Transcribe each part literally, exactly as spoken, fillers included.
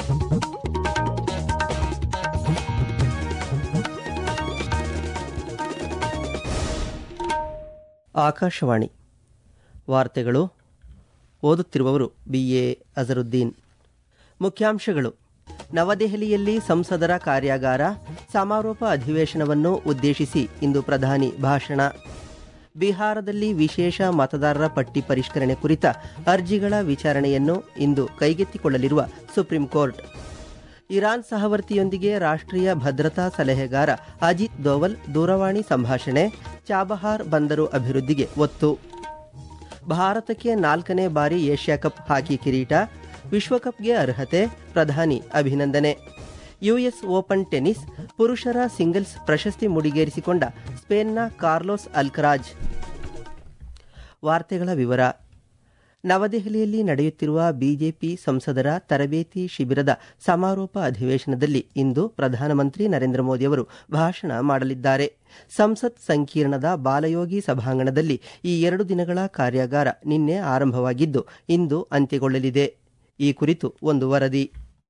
ಆಕಾಶವಾಣಿ ವಾರ್ತೆಗಳು. ಓದುತ್ತಿರುವವರು B A Azharuddin. ಮುಖ್ಯಾಂಶಗಳು: ನವದೆಹಲಿಯಲ್ಲಿ ಸಂಸದರ ಕಾರ್ಯಾಗಾರ, ಸಮಾರೋಪ ಅಧಿವೇಶನವನ್ನು ಉದ್ದೇಶಿಸಿ ಇಂದು ಪ್ರಧಾನಿ ಭಾಷಣ. ಬಿಹಾರದಲ್ಲಿ ವಿಶೇಷ ಮತದಾರರ ಪಟ್ಟಿ ಪರಿಷ್ಕರಣೆ ಕುರಿತ ಅರ್ಜಿಗಳ ವಿಚಾರಣೆಯನ್ನು ಇಂದು ಕೈಗೆತ್ತಿಕೊಳ್ಳಲಿರುವ ಸುಪ್ರೀಂ ಕೋರ್ಟ್. ಇರಾನ್ ಸಹವರ್ತಿಯೊಂದಿಗೆ ರಾಷ್ಟ್ರೀಯ ಭದ್ರತಾ ಸಲಹೆಗಾರ ಅಜಿತ್ ದೋವಲ್ ದೂರವಾಣಿ ಸಂಭಾಷಣೆ, ಚಾಬಹಾರ್ ಬಂದರು ಅಭಿವೃದ್ಧಿಗೆ ಒತ್ತು. ಭಾರತಕ್ಕೆ ನಾಲ್ಕನೇ ಬಾರಿ ಏಷ್ಯಾ ಕಪ್ ಹಾಕಿ ಕಿರೀಟ, ವಿಶ್ವಕಪ್ಗೆ ಅರ್ಹತೆ, ಪ್ರಧಾನಿ ಅಭಿನಂದನೆ. ಯುಎಸ್ ಓಪನ್ ಟೆನಿಸ್ ಪುರುಷರ ಸಿಂಗಲ್ಸ್ ಪ್ರಶಸ್ತಿ ಮುಡಿಗೇರಿಸಿಕೊಂಡ ಸ್ಪೇನ್ನ ಕಾರ್ಲೋಸ್ ಅಲ್ಕರಾಜ್. ವಾರ್ತೆಗಳ ವಿವರ. ನವದೆಹಲಿಯಲ್ಲಿ ನಡೆಯುತ್ತಿರುವ ಬಿಜೆಪಿ ಸಂಸದರ ತರಬೇತಿ ಶಿಬಿರದ ಸಮಾರೋಪ ಅಧಿವೇಶನದಲ್ಲಿ ಇಂದು ಪ್ರಧಾನಮಂತ್ರಿ ನರೇಂದ್ರ ಮೋದಿ ಅವರು ಭಾಷಣ ಮಾಡಲಿದ್ದಾರೆ. ಸಂಸತ್ ಸಂಕೀರ್ಣದ ಬಾಲಯೋಗಿ ಸಭಾಂಗಣದಲ್ಲಿ ಈ ಎರಡು ದಿನಗಳ ಕಾರ್ಯಾಗಾರ ನಿನ್ನೆ ಆರಂಭವಾಗಿದ್ದು ಇಂದು ಅಂತ್ಯಗೊಳ್ಳಲಿದೆ. ಈ ಕುರಿತು ಒಂದು ವರದಿ.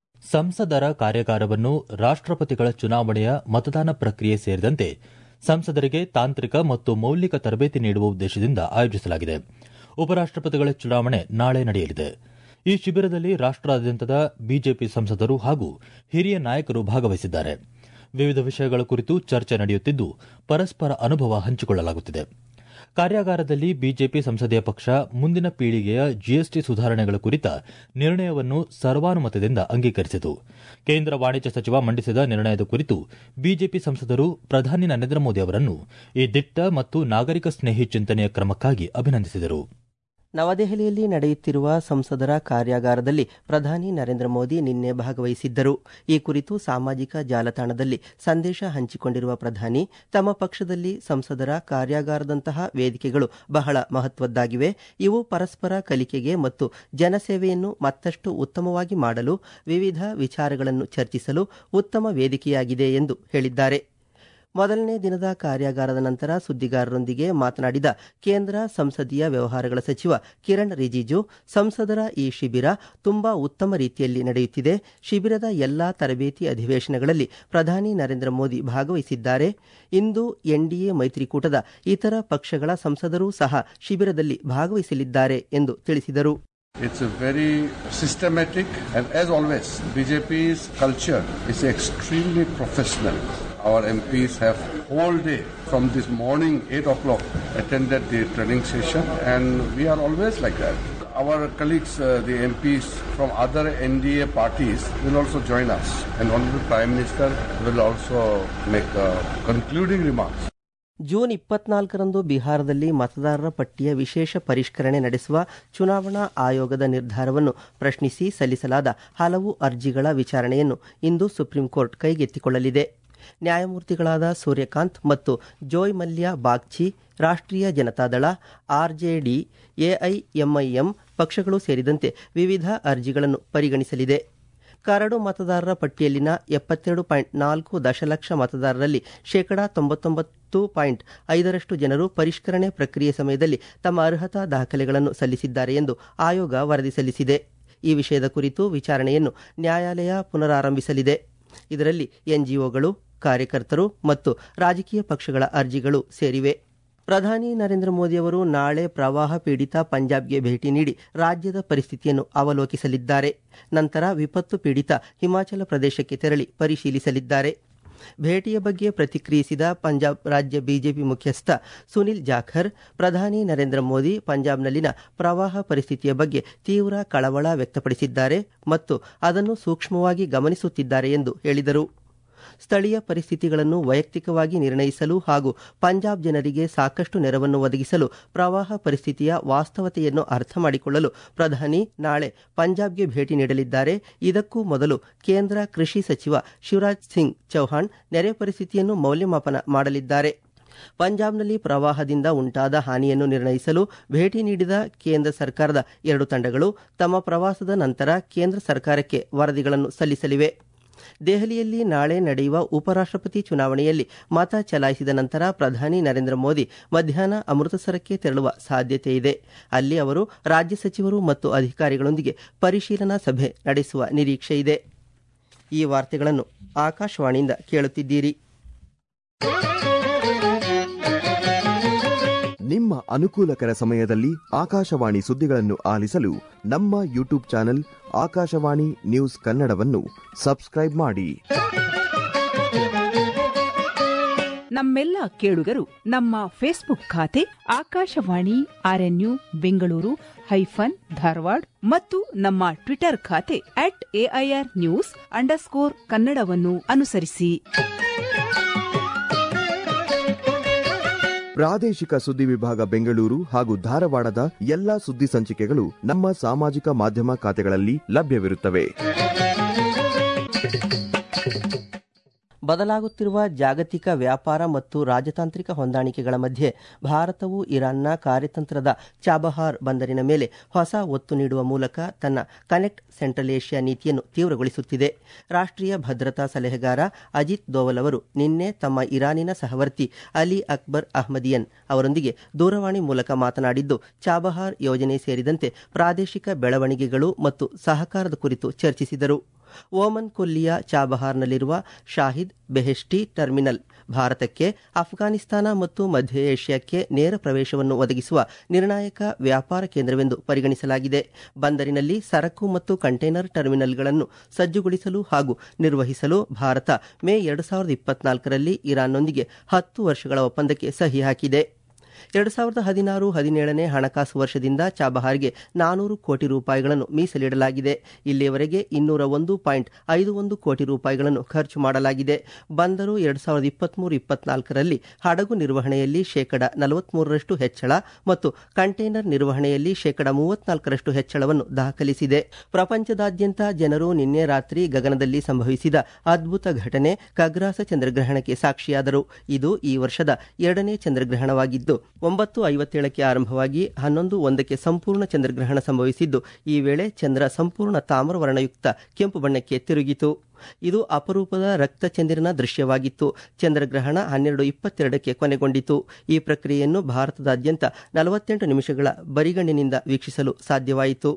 ಸಂಸದರ ಕಾರ್ಯಾಗಾರವನ್ನು ರಾಷ್ಟ್ರಪತಿಗಳ ಚುನಾವಣೆಯ ಮತದಾನ ಪ್ರಕ್ರಿಯೆ ಸೇರಿದಂತೆ ಸಂಸದರಿಗೆ ತಾಂತ್ರಿಕ ಮತ್ತು ಮೌಲಿಕ ತರಬೇತಿ ನೀಡುವ ಉದ್ದೇಶದಿಂದ ಆಯೋಜಿಸಲಾಗಿದೆ. ಉಪರಾಷ್ಟಪತಿಗಳ ಚುನಾವಣೆ ನಾಳೆ ನಡೆಯಲಿದೆ. ಈ ಶಿಬಿರದಲ್ಲಿ ರಾಷ್ಟ್ರಾದ್ಯಂತದ ಬಿಜೆಪಿ ಸಂಸದರು ಹಾಗೂ ಹಿರಿಯ ನಾಯಕರು ಭಾಗವಹಿಸಿದ್ದಾರೆ. ವಿವಿಧ ವಿಷಯಗಳ ಕುರಿತು ಚರ್ಚೆ ನಡೆಯುತ್ತಿದ್ದು ಪರಸ್ಪರ ಅನುಭವ ಹಂಚಿಕೊಳ್ಳಲಾಗುತ್ತಿದೆ. ಕಾರ್ಯಾಗಾರದಲ್ಲಿ ಬಿಜೆಪಿ ಸಂಸದೀಯ ಪಕ್ಷ ಮುಂದಿನ ಪೀಳಿಗೆಯ ಜಿಎಸ್ಟಿ ಸುಧಾರಣೆಗಳ ಕುರಿತ ನಿರ್ಣಯವನ್ನು ಸರ್ವಾನುಮತದಿಂದ ಅಂಗೀಕರಿಸಿತು. ಕೇಂದ್ರ ವಾಣಿಜ್ಯ ಸಚಿವ ಮಂಡಿಸಿದ ನಿರ್ಣಯದ ಕುರಿತು ಬಿಜೆಪಿ ಸಂಸದರು ಪ್ರಧಾನಿ ನರೇಂದ್ರ ಮೋದಿ ಅವರನ್ನು ಈ ದಿಟ್ಟ ಮತ್ತು ನಾಗರಿಕ ಸ್ನೇಹಿ ಚಿಂತನೆಯ ಕ್ರಮಕ್ಕಾಗಿ ಅಭಿನಂದಿಸಿದರು. ನವದೆಹಲಿಯಲ್ಲಿ ನಡೆಯುತ್ತಿರುವ ಸಂಸದರ ಕಾರ್ಯಾಗಾರದಲ್ಲಿ ಪ್ರಧಾನಿ ನರೇಂದ್ರ ಮೋದಿ ನಿನ್ನೆ ಭಾಗವಹಿಸಿದ್ದರು. ಈ ಕುರಿತು ಸಾಮಾಜಿಕ ಜಾಲತಾಣದಲ್ಲಿ ಸಂದೇಶ ಹಂಚಿಕೊಂಡಿರುವ ಪ್ರಧಾನಿ, ತಮ್ಮ ಪಕ್ಷದಲ್ಲಿ ಸಂಸದರ ಕಾರ್ಯಾಗಾರದಂತಹ ವೇದಿಕೆಗಳು ಬಹಳ ಮಹತ್ವದ್ದಾಗಿವೆ. ಇವು ಪರಸ್ಪರ ಕಲಿಕೆಗೆ ಮತ್ತು ಜನಸೇವೆಯನ್ನು ಮತ್ತಷ್ಟು ಉತ್ತಮವಾಗಿ ಮಾಡಲು, ವಿವಿಧ ವಿಚಾರಗಳನ್ನು ಚರ್ಚಿಸಲು ಉತ್ತಮ ವೇದಿಕೆಯಾಗಿದೆ ಎಂದು ಹೇಳಿದ್ದಾರೆ. ಮೊದಲನೇ ದಿನದ ಕಾರ್ಯಾಗಾರದ ನಂತರ ಸುದ್ದಿಗಾರರೊಂದಿಗೆ ಮಾತನಾಡಿದ ಕೇಂದ್ರ ಸಂಸದೀಯ ವ್ಯವಹಾರಗಳ ಸಚಿವ ಕಿರಣ್ ರಿಜಿಜು, ಸಂಸದರ ಈ ಶಿಬಿರ ತುಂಬಾ ಉತ್ತಮ ರೀತಿಯಲ್ಲಿ ನಡೆಯುತ್ತಿದೆ. ಶಿಬಿರದ ಎಲ್ಲಾ ತರಬೇತಿ ಅಧಿವೇಶನಗಳಲ್ಲಿ ಪ್ರಧಾನಿ ನರೇಂದ್ರ ಮೋದಿ ಭಾಗವಹಿಸಿದ್ದಾರೆ. ಇಂದು ಎನ್ಡಿಎ ಮೈತ್ರಿಕೂಟದ ಇತರ ಪಕ್ಷಗಳ ಸಂಸದರೂ ಸಹ ಶಿಬಿರದಲ್ಲಿ ಭಾಗವಹಿಸಲಿದ್ದಾರೆ ಎಂದು ತಿಳಿಸಿದರು. It's a very systematic and, as always, B J P's culture is extremely professional. Our M Ps have whole day from this morning eight o'clock attended the training session, and we are always like that. Our colleagues, uh, the M Ps from other N D A parties will also join us, and Honorable Prime Minister will also make uh, concluding remarks. June ಇಪ್ಪತ್ನಾಲ್ಕರಂದು ಬಿಹಾರದಲ್ಲಿ ಮತದಾರರ ಪಟ್ಟಿಯ ವಿಶೇಷ ಪರಿಷ್ಕರಣೆ ನಡೆಸುವ ಚುನಾವಣಾ ಆಯೋಗದ ನಿರ್ಧಾರವನ್ನು ಪ್ರಶ್ನಿಸಿ ಸಲ್ಲಿಸಲಾದ ಹಲವು ಅರ್ಜಿಗಳ ವಿಚಾರಣೆಯನ್ನು ಇಂದು ಸುಪ್ರೀಂ ಕೋರ್ಟ್ ಕೈಗೆತ್ತಿಕೊಳ್ಳಲಿದೆ. ನ್ಯಾಯಮೂರ್ತಿಗಳಾದ ಸೂರ್ಯಕಾಂತ್ ಮತ್ತು ಜೋಯ್ ಮಲ್ಯ ಬಾಗ್ಚಿ, ರಾಷ್ಟ್ರೀಯ ಜನತಾದಳ, ಆರ್ಜೆಡಿ, ಎಐಎಂಐಎಂ ಪಕ್ಷಗಳು ಸೇರಿದಂತೆ ವಿವಿಧ ಅರ್ಜಿಗಳನ್ನು ಪರಿಗಣಿಸಲಿದೆ. ಕರಡು ಮತದಾರರ ಪಟ್ಟಿಯಲ್ಲಿನ ಎಪ್ಪತ್ತೆರಡು ಪಾಯಿಂಟ್ ನಾಲ್ಕು ದಶಲಕ್ಷ ಮತದಾರರಲ್ಲಿ ಶೇಕಡಾ ತೊಂಬತ್ತೊಂಬತ್ತು ಪಾಯಿಂಟ್ ಐದರಷ್ಟು ಜನರು ಪರಿಷ್ಕರಣೆ ಪ್ರಕ್ರಿಯೆ ಸಮಯದಲ್ಲಿ ತಮ್ಮ ಅರ್ಹತಾ ದಾಖಲೆಗಳನ್ನು ಸಲ್ಲಿಸಿದ್ದಾರೆ ಎಂದು ಆಯೋಗ ವರದಿ ಸಲ್ಲಿಸಿದೆ. ಈ ವಿಷಯದ ಕುರಿತು ವಿಚಾರಣೆಯನ್ನು ನ್ಯಾಯಾಲಯ ಪುನರಾರಂಭಿಸಲಿದೆ. ಇದರಲ್ಲಿ ಎನ್ಜಿಒಗಳು, ಕಾರ್ಯಕರ್ತರು ಮತ್ತು ರಾಜಕೀಯ ಪಕ್ಷಗಳ ಅರ್ಜಿಗಳು ಸೇರಿವೆ. ಪ್ರಧಾನಿ ನರೇಂದ್ರ ಮೋದಿ ಅವರು ನಾಳೆ ಪ್ರವಾಹ ಪೀಡಿತ ಪಂಜಾಬ್ಗೆ ಭೇಟಿ ನೀಡಿ ರಾಜ್ಯದ ಪರಿಸ್ಥಿತಿಯನ್ನು ಅವಲೋಕಿಸಲಿದ್ದಾರೆ. ನಂತರ ವಿಪತ್ತು ಪೀಡಿತ ಹಿಮಾಚಲ ಪ್ರದೇಶಕ್ಕೆ ತೆರಳಿ ಪರಿಶೀಲಿಸಲಿದ್ದಾರೆ. ಭೇಟಿಯ ಬಗ್ಗೆ ಪ್ರತಿಕ್ರಿಯಿಸಿದ ಪಂಜಾಬ್ ರಾಜ್ಯ ಬಿಜೆಪಿ ಮುಖ್ಯಸ್ಥ ಸುನಿಲ್ ಜಾಖರ್, ಪ್ರಧಾನಿ ನರೇಂದ್ರ ಮೋದಿ ಪಂಜಾಬ್ನಲ್ಲಿನ ಪ್ರವಾಹ ಪರಿಸ್ಥಿತಿಯ ಬಗ್ಗೆ ತೀವ್ರ ಕಳವಳ ವ್ಯಕ್ತಪಡಿಸಿದ್ದಾರೆ ಮತ್ತು ಅದನ್ನು ಸೂಕ್ಷ್ಮವಾಗಿ ಗಮನಿಸುತ್ತಿದ್ದಾರೆ ಎಂದು ಹೇಳಿದರು. ಸ್ಥಳೀಯ ಪರಿಸ್ಥಿತಿಗಳನ್ನು ವೈಯಕ್ತಿಕವಾಗಿ ನಿರ್ಣಯಿಸಲು ಹಾಗೂ ಪಂಜಾಬ್ ಜನರಿಗೆ ಸಾಕಷ್ಟು ನೆರವನ್ನು ಒದಗಿಸಲು ಪ್ರವಾಹ ಪರಿಸ್ಥಿತಿಯ ವಾಸ್ತವತೆಯನ್ನು ಅರ್ಥ ಮಾಡಿಕೊಳ್ಳಲು ಪ್ರಧಾನಿ ನಾಳೆ ಪಂಜಾಬ್ಗೆ ಭೇಟಿ ನೀಡಲಿದ್ದಾರೆ. ಇದಕ್ಕೂ ಮೊದಲು ಕೇಂದ್ರ ಕೃಷಿ ಸಚಿವ ಶಿವರಾಜ್ ಸಿಂಗ್ ಚೌಹಾಣ್ ನೆರೆ ಪರಿಸ್ಥಿತಿಯನ್ನು ಮೌಲ್ಯಮಾಪನ ಮಾಡಲಿದ್ದಾರೆ. ಪಂಜಾಬ್ನಲ್ಲಿ ಪ್ರವಾಹದಿಂದ ಉಂಟಾದ ಹಾನಿಯನ್ನು ನಿರ್ಣಯಿಸಲು ಭೇಟಿ ನೀಡಿದ ಕೇಂದ್ರ ಸರ್ಕಾರದ ಎರಡು ತಂಡಗಳು ತಮ್ಮ ಪ್ರವಾಸದ ನಂತರ ಕೇಂದ್ರ ಸರ್ಕಾರಕ್ಕೆ ವರದಿಗಳನ್ನು ಸಲ್ಲಿಸಲಿವೆ. ದೆಹಲಿಯಲ್ಲಿ ನಾಳೆ ನಡೆಯುವ ಉಪರಾಷ್ಟಪತಿ ಚುನಾವಣೆಯಲ್ಲಿ ಮತ ಚಲಾಯಿಸಿದ ನಂತರ ಪ್ರಧಾನಿ ನರೇಂದ್ರ ಮೋದಿ ಮಧ್ಯಾಹ್ನ ಅಮೃತಸರಕ್ಕೆ ತೆರಳುವ ಸಾಧ್ಯತೆ ಇದೆ. ಅಲ್ಲಿ ಅವರು ರಾಜ್ಯ ಸಚಿವರು ಮತ್ತು ಅಧಿಕಾರಿಗಳೊಂದಿಗೆ ಪರಿಶೀಲನಾ ಸಭೆ ನಡೆಸುವ ನಿರೀಕ್ಷೆ ಇದೆ. ಈ ವಾರ್ತೆಗಳನ್ನು ಆಕಾಶವಾಣಿಯಿಂದ ಕೇಳುತ್ತಿದ್ದೀರಿ. ನಿಮ್ಮ ಅನುಕೂಲಕರ ಸಮಯದಲ್ಲಿ ಆಕಾಶವಾಣಿ ಸುದ್ದಿಗಳನ್ನು ಆಲಿಸಲು ನಮ್ಮ ಯೂಟ್ಯೂಬ್ ಚಾನೆಲ್ ಆಕಾಶವಾಣಿ ನ್ಯೂಸ್ ಕನ್ನಡವನ್ನು ಸಬ್ಸ್ಕ್ರೈಬ್ ಮಾಡಿ. ನಮ್ಮೆಲ್ಲ ಕೇಳುಗರು ನಮ್ಮ ಫೇಸ್ಬುಕ್ ಖಾತೆ ಆಕಾಶವಾಣಿ ಆರ್ಎನ್ಯು ಬೆಂಗಳೂರು ಹೈಫನ್ ಧಾರವಾಡ ಮತ್ತು ನಮ್ಮ ಟ್ವಿಟರ್ ಖಾತೆ ಅಟ್ ಎಐಆರ್ ನ್ಯೂಸ್ ಅಂಡರ್ಸ್ಕೋರ್ ಕನ್ನಡವನ್ನು ಅನುಸರಿಸಿ. ಪ್ರಾದೇಶಿಕ ಸುದ್ದಿ ವಿಭಾಗ ಬೆಂಗಳೂರು ಹಾಗೂ ಧಾರವಾಡದ ಎಲ್ಲಾ ಸುದ್ದಿ ಸಂಚಿಕೆಗಳು ನಮ್ಮ ಸಾಮಾಜಿಕ ಮಾಧ್ಯಮ ಖಾತೆಗಳಲ್ಲಿ ಲಭ್ಯವಿರುತ್ತವೆ. ಬದಲಾಗುತ್ತಿರುವ ಜಾಗತಿಕ ವ್ಯಾಪಾರ ಮತ್ತು ರಾಜತಾಂತ್ರಿಕ ಹೊಂದಾಣಿಕೆಗಳ ಮಧ್ಯೆ ಭಾರತವು ಇರಾನ್ನ ಕಾರ್ಯತಂತ್ರದ ಚಾಬಹಾರ್ ಬಂದರಿನ ಮೇಲೆ ಹೊಸ ಒತ್ತು ನೀಡುವ ಮೂಲಕ ತನ್ನ ಕನೆಕ್ಟ್ ಸೆಂಟ್ರಲ್ ಏಷ್ಯಾ ನೀತಿಯನ್ನು ತೀವ್ರಗೊಳಿಸುತ್ತಿದೆ. ರಾಷ್ಟ್ರೀಯ ಭದ್ರತಾ ಸಲಹೆಗಾರ ಅಜಿತ್ ದೋವಲ್ ಅವರು ನಿನ್ನೆ ತಮ್ಮ ಇರಾನಿನ ಸಹವರ್ತಿ ಅಲಿ ಅಕ್ಬರ್ ಅಹ್ಮದಿಯನ್ ಅವರೊಂದಿಗೆ ದೂರವಾಣಿ ಮೂಲಕ ಮಾತನಾಡಿದ್ದು, ಚಾಬಹಾರ್ ಯೋಜನೆ ಸೇರಿದಂತೆ ಪ್ರಾದೇಶಿಕ ಬೆಳವಣಿಗೆಗಳು ಮತ್ತು ಸಹಕಾರದ ಕುರಿತು ಚರ್ಚಿಸಿದರು. ಓಮನ್ ಕೊಲ್ಲಿಯ ಚಾಬಹಾರ್ನಲ್ಲಿರುವ ಶಾಹಿದ್ ಬೆಹೆಷ್ಟಿ ಟರ್ಮಿನಲ್ ಭಾರತಕ್ಕೆ ಅಫ್ಘಾನಿಸ್ತಾನ ಮತ್ತು ಮಧ್ಯ ಏಷ್ಯಾಕ್ಕೆ ನೇರ ಪ್ರವೇಶವನ್ನು ಒದಗಿಸುವ ನಿರ್ಣಾಯಕ ವ್ಯಾಪಾರ ಕೇಂದ್ರವೆಂದು ಪರಿಗಣಿಸಲಾಗಿದೆ. ಬಂದರಿನಲ್ಲಿ ಸರಕು ಮತ್ತು ಕಂಟೈನರ್ ಟರ್ಮಿನಲ್ಗಳನ್ನು ಸಜ್ಜುಗೊಳಿಸಲು ಹಾಗೂ ನಿರ್ವಹಿಸಲು ಭಾರತ ಮೇ ಎರಡು ಸಾವಿರದ ಇಪ್ಪತ್ನಾಲ್ಕರಲ್ಲಿ ಇರಾನ್ನೊಂದಿಗೆ ಹತ್ತು ವರ್ಷಗಳ ಒಪ್ಪಂದಕ್ಕೆ ಸಹಿ ಹಾಕಿದೆ. ಎರಡು ಸಾವಿರದ ಹದಿನಾರು ಹದಿನೇಳನೇ ಹಣಕಾಸು ವರ್ಷದಿಂದ ಚಾಬಹಾರ್ಗೆ ನಾನೂರು ಕೋಟಿ ರೂಪಾಯಿಗಳನ್ನು ಮೀಸಲಿಡಲಾಗಿದೆ. ಇಲ್ಲಿಯವರೆಗೆ ಇನ್ನೂರ ಒಂದು ಪಾಯಿಂಟ್ ಐದು ಒಂದು ಕೋಟಿ ರೂಪಾಯಿಗಳನ್ನು ಖರ್ಚು ಮಾಡಲಾಗಿದೆ. ಬಂದರು ಎರಡು ಸಾವಿರದ ಇಪ್ಪತ್ಮೂರು ಇಪ್ಪತ್ನಾಲ್ಕರಲ್ಲಿ ಹಡಗು ನಿರ್ವಹಣೆಯಲ್ಲಿ ಶೇಕಡ ನಲವತ್ಮೂರರಷ್ಟು ಹೆಚ್ಚಳ ಮತ್ತು ಕಂಟೈನರ್ ನಿರ್ವಹಣೆಯಲ್ಲಿ ಶೇಕಡ ಮೂವತ್ನಾಲ್ಕರಷ್ಟು ಹೆಚ್ಚಳವನ್ನು ದಾಖಲಿಸಿದೆ. ಪ್ರಪಂಚದಾದ್ಯಂತ ಜನರು ನಿನ್ನೆ ರಾತ್ರಿ ಗಗನದಲ್ಲಿ ಸಂಭವಿಸಿದ ಅದ್ಭುತ ಘಟನೆ ಖಗ್ರಾಸ ಚಂದ್ರಗ್ರಹಣಕ್ಕೆ ಸಾಕ್ಷಿಯಾದರು. ಇದು ಈ ವರ್ಷದ ಎರಡನೇ ಚಂದ್ರಗ್ರಹಣವಾಗಿದ್ದು ಒಂಬತ್ತು ಐವತ್ತೇಳಕ್ಕೆ ಆರಂಭವಾಗಿ ಹನ್ನೊಂದು ಒಂದಕ್ಕೆ ಸಂಪೂರ್ಣ ಚಂದ್ರಗ್ರಹಣ ಸಂಭವಿಸಿದ್ದು, ಈ ವೇಳೆ ಚಂದ್ರ ಸಂಪೂರ್ಣ ತಾಮ್ರವರ್ಣಯುಕ್ತ ಕೆಂಪು ಬಣ್ಣಕ್ಕೆ ತಿರುಗಿತು. ಇದು ಅಪರೂಪದ ರಕ್ತಚಂದಿರನ ದೃಶ್ಯವಾಗಿತ್ತು. ಚಂದ್ರಗ್ರಹಣ ಹನ್ನೆರಡು ಇಪ್ಪತ್ತೆರಡಕ್ಕೆ ಕೊನೆಗೊಂಡಿತು. ಈ ಪ್ರಕ್ರಿಯೆಯನ್ನು ಭಾರತದಾದ್ಯಂತ ನಲವತ್ತೆಂಟು ನಿಮಿಷಗಳ ಬರಿಗಣ್ಣಿನಿಂದ ವೀಕ್ಷಿಸಲು ಸಾಧ್ಯವಾಯಿತು.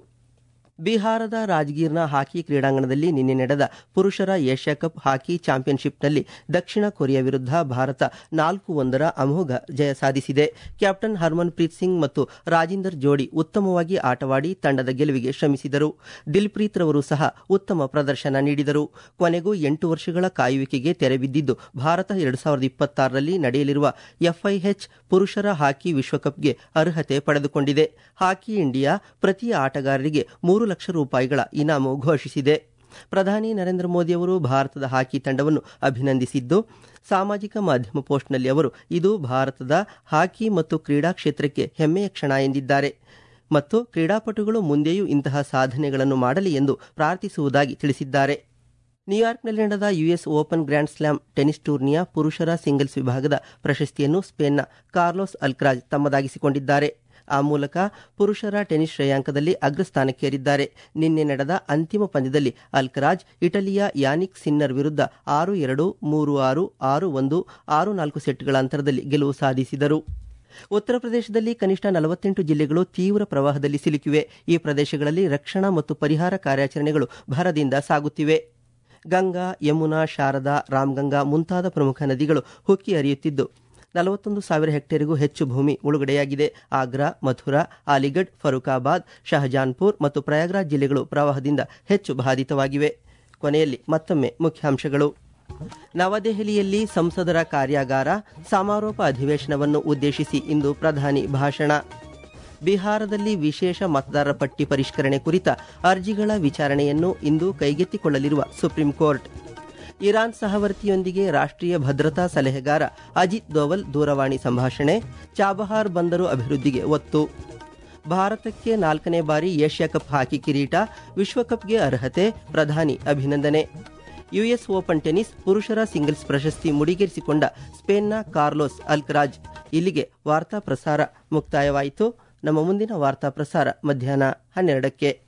ಬಿಹಾರದ ರಾಜ್ಗೀರ್ನ ಹಾಕಿ ಕ್ರೀಡಾಂಗಣದಲ್ಲಿ ನಿನ್ನೆ ನಡೆದ ಪುರುಷರ ಏಷ್ಯಾ ಕಪ್ ಹಾಕಿ ಚಾಂಪಿಯನ್ಶಿಪ್ನಲ್ಲಿ ದಕ್ಷಿಣ ಕೊರಿಯಾ ವಿರುದ್ಧ ಭಾರತ ನಾಲ್ಕು ಒಂದರ ಅಮೋಘ ಜಯ ಸಾಧಿಸಿದೆ. ಕ್ಯಾಪ್ಟನ್ ಹರ್ಮನ್ ಪ್ರೀತ್ ಸಿಂಗ್ ಮತ್ತು ರಾಜಿಂದರ್ ಜೋಡಿ ಉತ್ತಮವಾಗಿ ಆಟವಾಡಿ ತಂಡದ ಗೆಲುವಿಗೆ ಶ್ರಮಿಸಿದರು. ದಿಲ್ಪ್ರೀತ್ ರವರು ಸಹ ಉತ್ತಮ ಪ್ರದರ್ಶನ ನೀಡಿದರು. ಕೊನೆಗೂ ಎಂಟು ವರ್ಷಗಳ ಕಾಯುವಿಕೆಗೆ ತೆರೆಬಿದ್ದಿದ್ದು, ಭಾರತ ಎರಡು ಸಾವಿರದ ಇಪ್ಪತ್ತಾರರಲ್ಲಿ ನಡೆಯಲಿರುವ ಎಫ್ಐಎಚ್ ಪುರುಷರ ಹಾಕಿ ವಿಶ್ವಕಪ್ಗೆ ಅರ್ಹತೆ ಪಡೆದುಕೊಂಡಿದೆ. ಹಾಕಿ ಇಂಡಿಯಾ ಪ್ರತಿ ಆಟಗಾರರಿಗೆ ಮೂರು ಲಕ್ಷ ರೂಪಾಯಿಗಳ ಇನಾಮು ಘೋಷಿಸಿದೆ. ಪ್ರಧಾನಿ ನರೇಂದ್ರ ಮೋದಿ ಅವರು ಭಾರತದ ಹಾಕಿ ತಂಡವನ್ನು ಅಭಿನಂದಿಸಿದ್ದು, ಸಾಮಾಜಿಕ ಮಾಧ್ಯಮ ಪೋಸ್ಟ್ನಲ್ಲಿ ಅವರು ಇದು ಭಾರತದ ಹಾಕಿ ಮತ್ತು ಕ್ರೀಡಾ ಕ್ಷೇತ್ರಕ್ಕೆ ಹೆಮ್ಮೆಯ ಕ್ಷಣ ಎಂದಿದ್ದಾರೆ ಮತ್ತು ಕ್ರೀಡಾಪಟುಗಳು ಮುಂದೆಯೂ ಇಂತಹ ಸಾಧನೆಗಳನ್ನು ಮಾಡಲಿ ಎಂದು ಪ್ರಾರ್ಥಿಸುವುದಾಗಿ ತಿಳಿಸಿದ್ದಾರೆ. ನ್ಯೂಯಾರ್ಕ್ನಲ್ಲಿ ನಡೆದ US Open grand slam tennis ಟೂರ್ನಿಯ ಪುರುಷರ ಸಿಂಗಲ್ಸ್ ವಿಭಾಗದ ಪ್ರಶಸ್ತಿಯನ್ನು ಸ್ಪೇನ್ನ ಕಾರ್ಲೋಸ್ ಅಲ್ಕ್ರಾಜ್ ತಮ್ಮದಾಗಿಸಿಕೊಂಡಿದ್ದಾರೆ. ಆ ಮೂಲಕ ಪುರುಷರ ಟೆನಿಸ್ ಶ್ರೇಯಾಂಕದಲ್ಲಿ ಅಗ್ರಸ್ಥಾನಕ್ಕೇರಿದ್ದಾರೆ. ನಿನ್ನೆ ನಡೆದ ಅಂತಿಮ ಪಂದ್ಯದಲ್ಲಿ ಅಲ್ಕರಾಜ್ ಇಟಲಿಯ ಯಾನಿಕ್ ಸಿನ್ನರ್ ವಿರುದ್ಧ ಆರು ಎರಡು, ಮೂರು ಆರು, ಆರು ಒಂದು, ಆರು ನಾಲ್ಕು ಸೆಟ್ಗಳ ಅಂತರದಲ್ಲಿ ಗೆಲುವು ಸಾಧಿಸಿದರು. ಉತ್ತರ ಪ್ರದೇಶದಲ್ಲಿ ಕನಿಷ್ಠ ನಲವತ್ತೆಂಟು ಜಿಲ್ಲೆಗಳು ತೀವ್ರ ಪ್ರವಾಹದಲ್ಲಿ ಸಿಲುಕಿವೆ. ಈ ಪ್ರದೇಶಗಳಲ್ಲಿ ರಕ್ಷಣಾ ಮತ್ತು ಪರಿಹಾರ ಕಾರ್ಯಾಚರಣೆಗಳು ಭರದಿಂದ ಸಾಗುತ್ತಿವೆ. ಗಂಗಾ, ಯಮುನಾ, ಶಾರದಾ, ರಾಮ್ಗಂಗಾ ಮುಂತಾದ ಪ್ರಮುಖ ನದಿಗಳು ಹುಕ್ಕಿ ಹರಿಯುತ್ತಿದ್ದು, ನಲವತ್ತೊಂದು ಸಾವಿರ ಹೆಕ್ಟೇರಿಗೂ ಹೆಚ್ಚು ಭೂಮಿ ಮುಳುಗಡೆಯಾಗಿದೆ. ಆಗ್ರಾ, ಮಥುರಾ, ಅಲಿಗಢ್, ಫರೂಕಾಬಾದ್, ಶಹಜಾನ್ಪುರ್ ಮತ್ತು ಪ್ರಯಾಗ್ರಾಜ್ ಜಿಲ್ಲೆಗಳು ಪ್ರವಾಹದಿಂದ ಹೆಚ್ಚು ಬಾಧಿತವಾಗಿವೆ. ಕೊನೆಯಲ್ಲಿ ಮತ್ತೊಮ್ಮೆ ಮುಖ್ಯಾಂಶಗಳು. ನವದೆಹಲಿಯಲ್ಲಿ ಸಂಸದರ ಕಾರ್ಯಾಗಾರ, ಸಮಾರೋಪ ಅಧಿವೇಶನವನ್ನು ಉದ್ದೇಶಿಸಿ ಇಂದು ಪ್ರಧಾನಿ ಭಾಷಣ. ಬಿಹಾರದಲ್ಲಿ ವಿಶೇಷ ಮತದಾರರ ಪಟ್ಟಿ ಪರಿಷ್ಕರಣೆ ಕುರಿತ ಅರ್ಜಿಗಳ ವಿಚಾರಣೆಯನ್ನು ಇಂದು ಕೈಗೆತ್ತಿಕೊಳ್ಳಲಿರುವ ಸುಪ್ರೀಂ ಕೋರ್ಟ್. ಇರಾನ್ ಸಹವರ್ತಿಯೊಂದಿಗೆ ರಾಷ್ಟ್ರೀಯ ಭದ್ರತಾ ಸಲಹೆಗಾರ ಅಜಿತ್ ದೋವಲ್ ದೂರವಾಣಿ ಸಂಭಾಷಣೆ. ಚಾಬಹಾರ್ ಬಂದರು ಅಭಿವೃದ್ಧಿಗೆ ಒತ್ತು. ಭಾರತಕ್ಕೆ ನಾಲ್ಕನೇ ಬಾರಿ ಏಷ್ಯಾ ಕಪ್ ಹಾಕಿ ಕಿರೀಟ, ವಿಶ್ವಕಪ್ಗೆ ಅರ್ಹತೆ, ಪ್ರಧಾನಿ ಅಭಿನಂದನೆ. ಯುಎಸ್ ಓಪನ್ ಟೆನಿಸ್ ಪುರುಷರ ಸಿಂಗಲ್ಸ್ ಪ್ರಶಸ್ತಿ ಮುಡಿಗೇರಿಸಿಕೊಂಡ ಸ್ಪೇನ್ನ ಕಾರ್ಲೋಸ್ ಅಲ್ಕರಾಜ್. ಇಲ್ಲಿಗೆ ವಾರ್ತಾ ಪ್ರಸಾರ ಮುಕ್ತಾಯವಾಯಿತು. ನಮ್ಮ ಮುಂದಿನ ವಾರ್ತಾ ಪ್ರಸಾರ ಮಧ್ಯಾಹ್ನ ಹನ್ನೆರಡಕ್ಕೆ.